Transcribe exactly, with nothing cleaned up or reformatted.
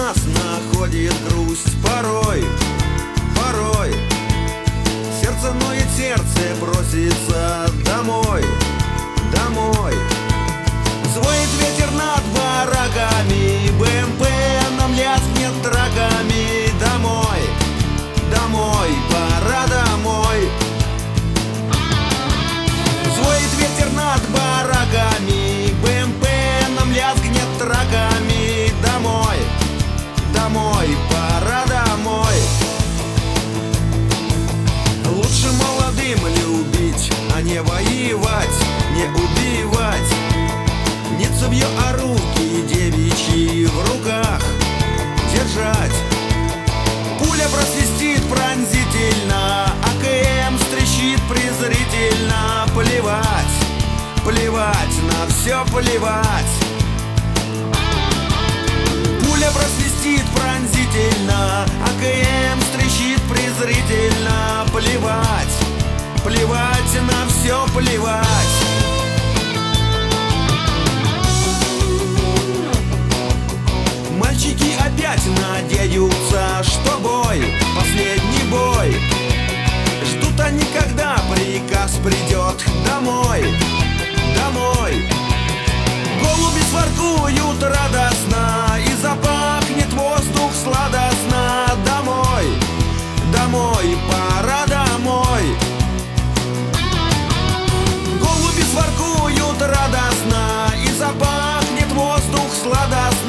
нас находит грусть порой, порой. Сердце ноет, сердце просится домой, домой. Звонит ветер над бараками, БМП нам лязгнет драками. Домой, домой, пора домой. Звонит ветер над бараками, БМП нам лязгнет драками. Домой, домой, пора домой. Лучше молодым любить, а не воевать, не убивать. Не цевьё, а руки девичьи в руках держать. Пуля просвистит пронзительно, АКМ стрещит презрительно. Плевать, плевать, на все плевать. Пуля просвистит пронзительно, АКМ стрещит презрительно. Плевать, плевать, на все плевать. Мальчики опять надеются, что бой, последний бой. Ждут они, когда приказ придет домой, домой. Голуби своркуют радостно, и запахнет воздух сладостно. Домой, домой, пора домой. Голуби своркуют радостно, и запахнет воздух сладостно.